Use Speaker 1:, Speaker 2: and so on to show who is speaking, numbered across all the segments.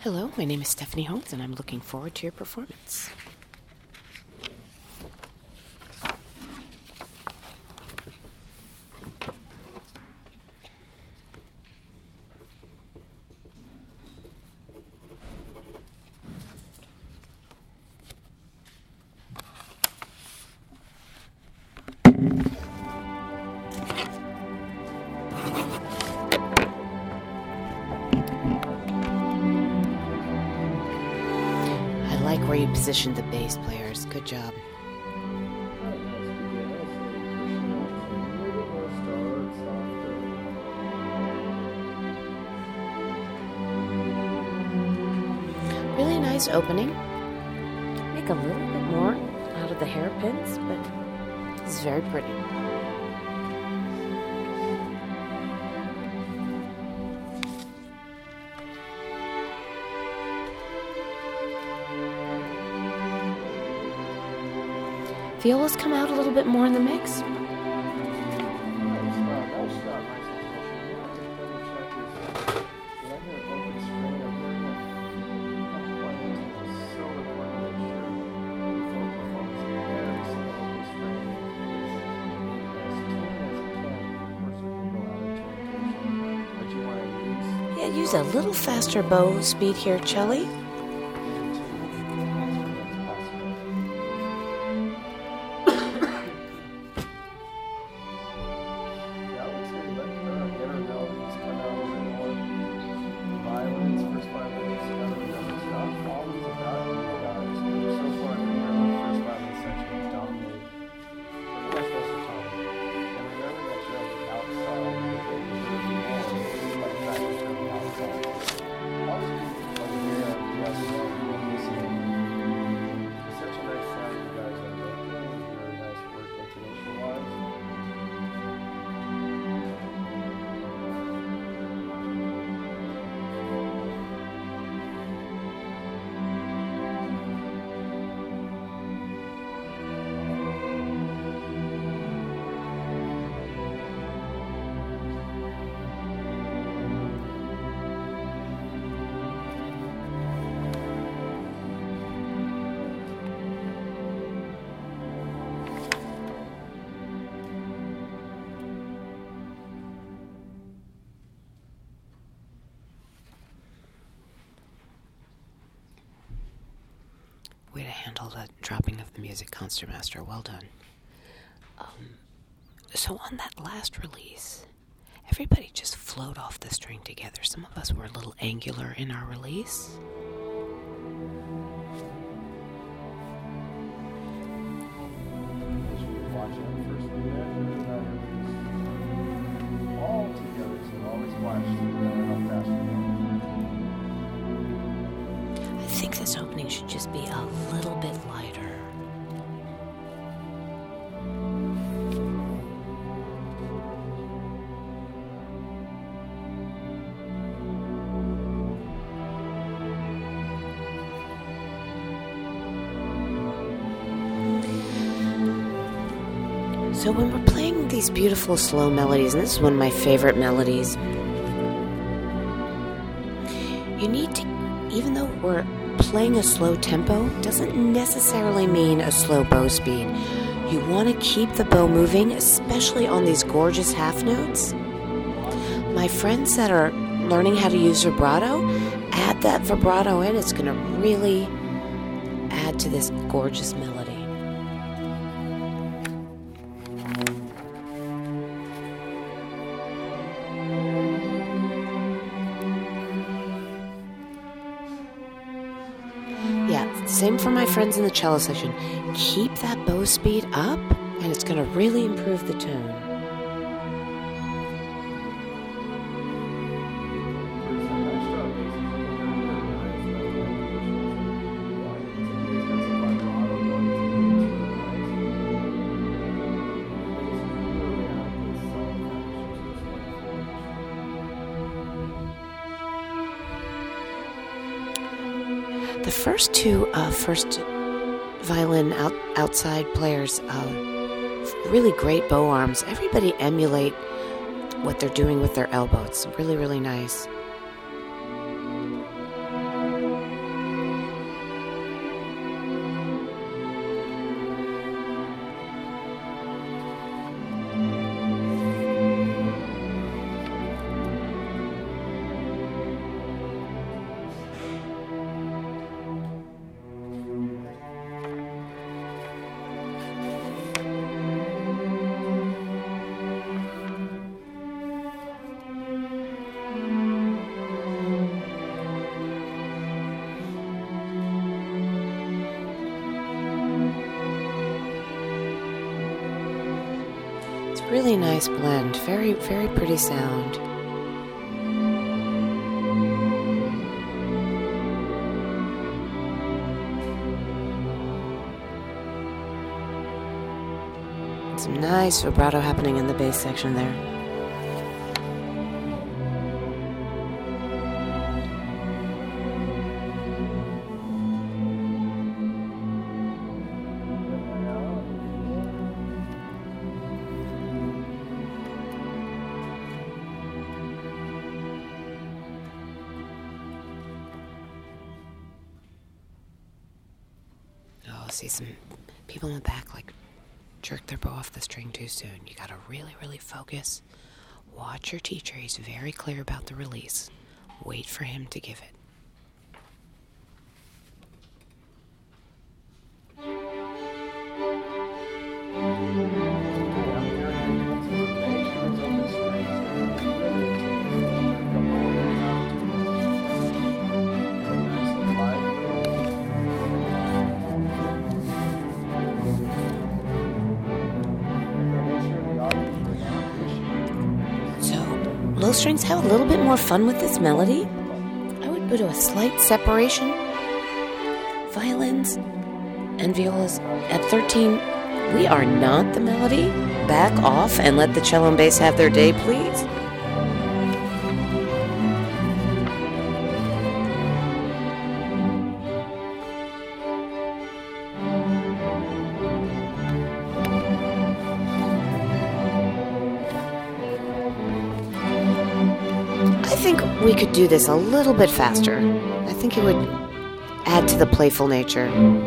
Speaker 1: Hello, my name is Stephanie Holmes, and I'm looking forward to your performance. I like where you positioned the bass players. Good job. Really nice opening. Make a little bit more out of the hairpins, but it's very pretty. Violas come out a little bit more in the mix. Yeah, use a little faster bow speed here, Chelly. Way to handle the dropping of the music, Concertmaster. Well done. So on that last release, everybody just flowed off the string together. Some of us were a little angular in our release. I think this opening should just be a little bit lighter. So when we're playing these beautiful slow melodies, and this is one of my favorite melodies, you need to, even though we're playing a slow tempo, doesn't necessarily mean a slow bow speed. You want to keep the bow moving, especially on these gorgeous half notes. My friends that are learning how to use vibrato, add that vibrato in. It's going to really add to this gorgeous melody. Yeah, same for my friends in the cello section. Keep that bow speed up, and it's going to really improve the tone. The first two first violin outside players, really great bow arms. Everybody emulate what they're doing with their elbow. It's really, really nice. really nice blend. Very, very pretty sound. Some nice vibrato happening in the bass section there. Oh, I see some people in the back like jerk their bow off the string too soon. You gotta really, really focus. Watch your teacher. He's very clear about the release. Wait for him to give it. Low strings have a little bit more fun with this melody. I would go to a slight separation. Violins and violas at 13. We are not the melody. Back off and let the cello and bass have their day, please. I think we could do this a little bit faster. I think it would add to the playful nature.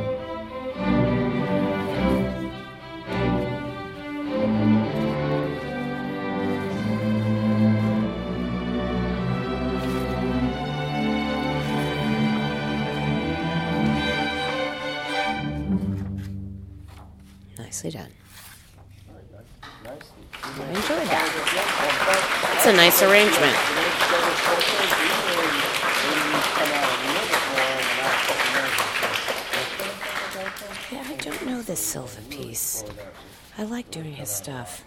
Speaker 1: Nicely done. I enjoyed that. That's a nice arrangement. Yeah, I don't know this Silva piece. I like doing his stuff.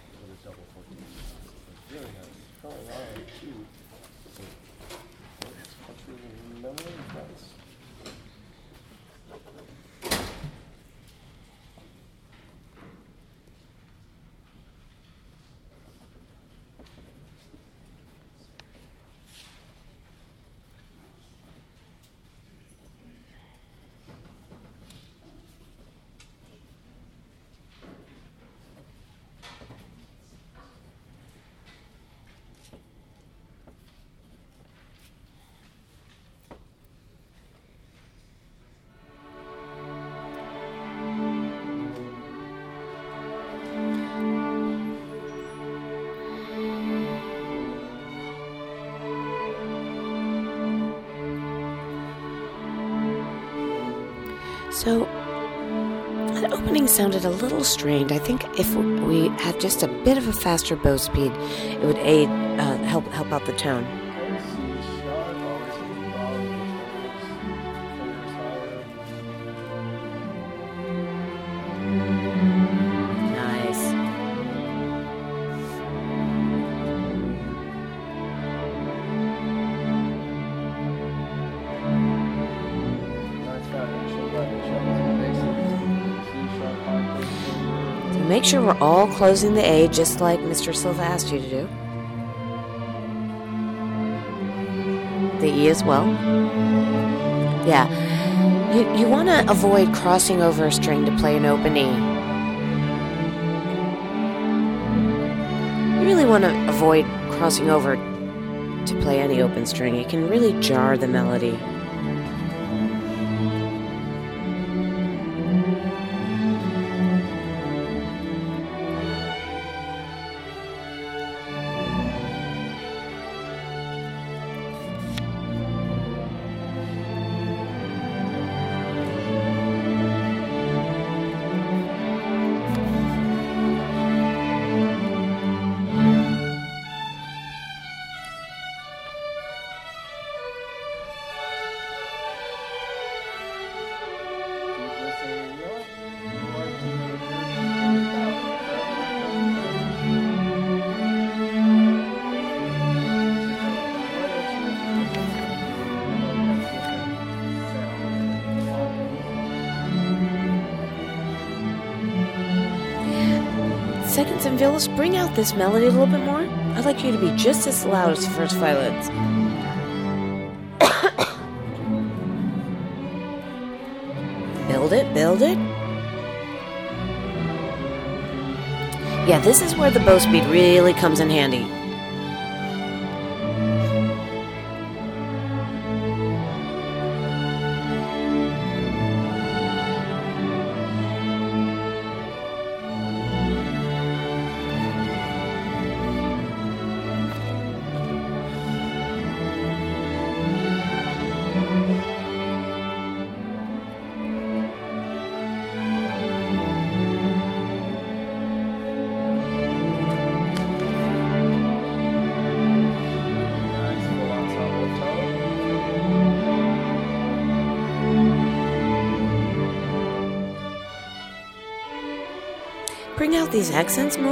Speaker 1: So, that opening sounded a little strained. I think if we had just a bit of a faster bow speed, it would help out the tone. Nice. Make sure we're all closing the A just like Mr. Silva asked you to do. The E as well. Yeah. You want to avoid crossing over a string to play an open E. You really want to avoid crossing over to play any open string. It can really jar the melody. seconds, and Phyllis, bring out this melody a little bit more. I'd like you to be just as loud as the first violins. Build it, build it. Yeah, this is where the bow speed really comes in handy. Bring out these accents more.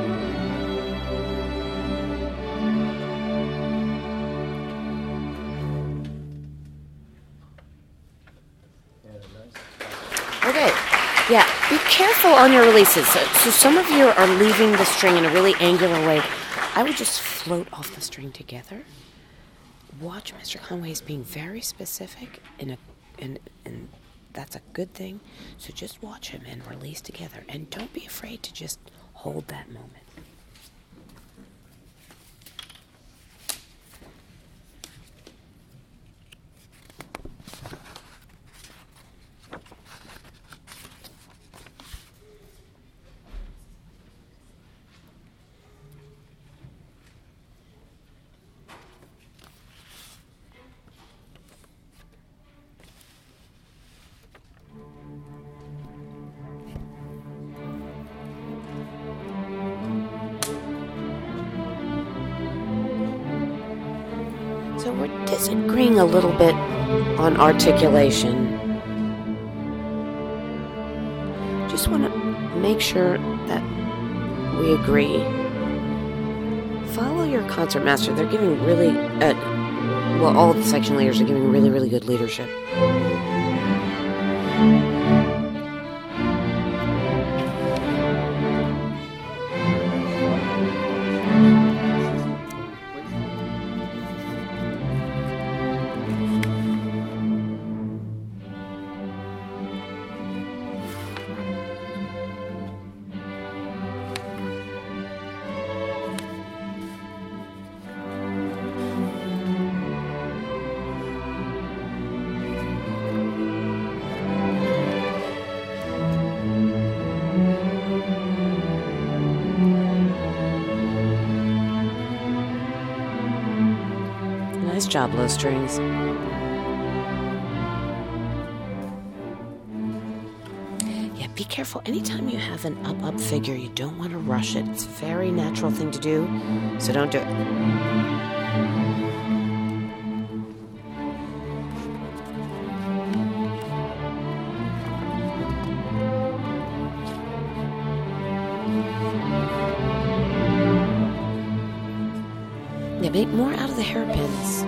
Speaker 1: Okay, yeah, be careful on your releases. So some of you are leaving the string in a really angular way. I would just float off the string together. Watch Mr. Conway's being very specific and that's a good thing. So just watch him and release together. And don't be afraid to just hold that moment. So we're disagreeing a little bit on articulation. Just want to make sure that we agree. Follow your concertmaster. They're giving really, all the section leaders are giving really, really good leadership. Nice job, low strings. Yeah, be careful. Anytime you have an up figure, you don't want to rush it. It's a very natural thing to do, so don't do it. Yeah, make more out of the hairpins.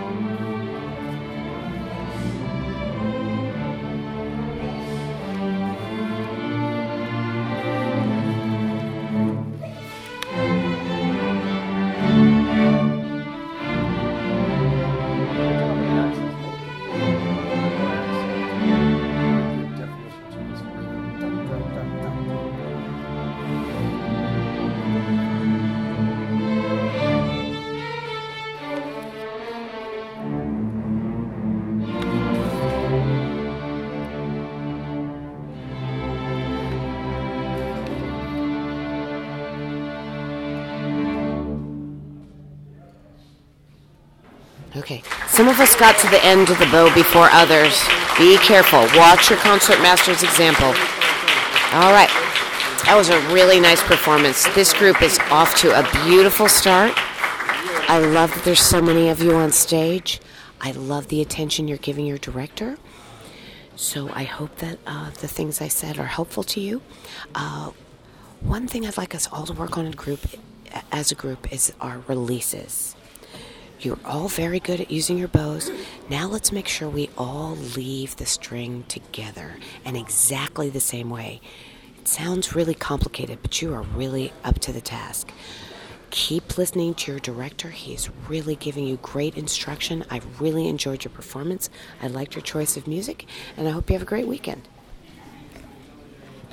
Speaker 1: Okay, some of us got to the end of the bow before others. Be careful. Watch your concertmaster's example. All right, that was a really nice performance. This group is off to a beautiful start. I love that there's so many of you on stage. I love the attention you're giving your director. So I hope that the things I said are helpful to you. One thing I'd like us all to work on as a group is our releases. You're all very good at using your bows. Now let's make sure we all leave the string together in exactly the same way. It sounds really complicated, but you are really up to the task. Keep listening to your director. He's really giving you great instruction. I've really enjoyed your performance. I liked your choice of music, and I hope you have a great weekend.